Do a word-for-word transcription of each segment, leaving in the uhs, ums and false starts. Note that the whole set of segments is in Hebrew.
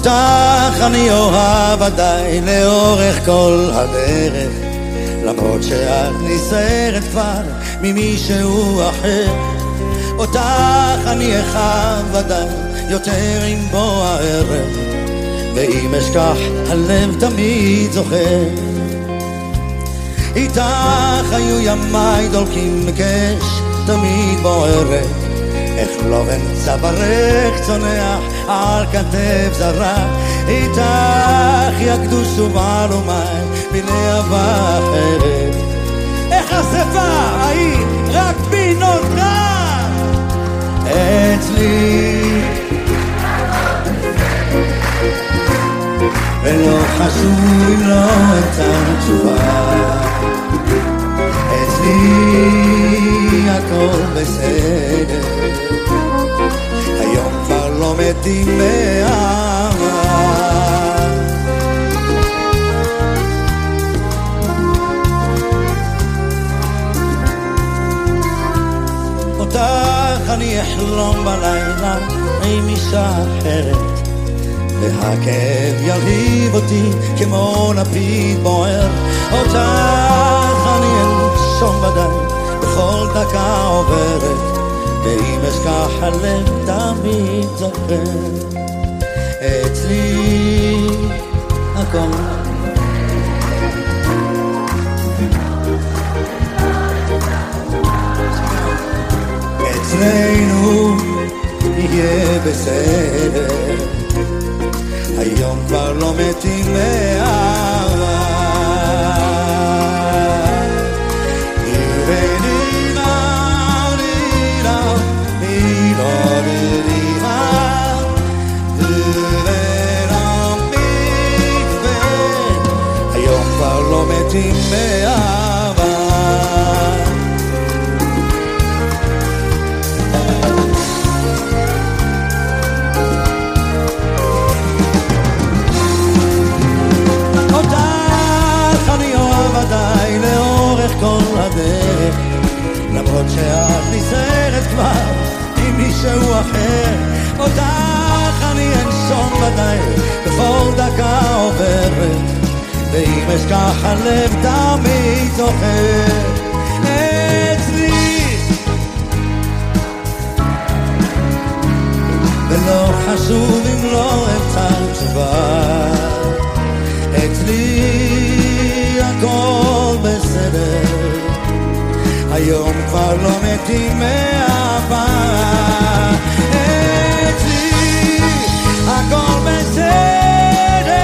אותך אני אוהב ודאי לאורך כל הדרך, למרות שאת נסערת כבר ממישהו אחר. אותך אני אחב ודאי יותר עם בוא הערב, ואם אשכח הלב תמיד זוכר. איתך היו ימיי דולקים בקש תמיד בוערת, איך לא אמצע ברך צונח על כתף זרה. איתך יקדוש ובעל ומים בלהבה אחרת, איך השפה ההיא רק בי נותרה אצלי, ולא חשוב אם לא אמצע תשובה. אצלי הכל בסדר, היום כבר לא מתים מאהבה. אותך אני אחלום בלילה עם אישה אחרת, והכאב ילהיב אותי כמו לפיד בוער. אותך אני אנשום ודאי בכל דקה עוברת, ואם אשכח הלב תמיד זוכר. אצלי הכל אצלנו יהיה בסדר, היום כבר לא מתים מאהבה. היום כבר לא מתים מאהבה. ודאי לאורך כל הדרך, למרות שאת נסערת כבר עם מישהו אחר. אותך אני אנשום ודאי בכל דקה עוברת, ואם אשכח הלב תמיד זוכר. אצלי ולא חשוב אם לא אמצע תשובה. אצלי הכל בסדר, היום כבר לא מתים מאהבה. אצלי הכל בסדר,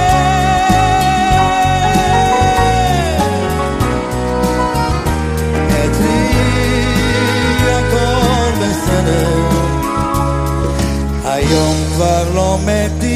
אצלי הכל בסדר, היום כבר לא מתים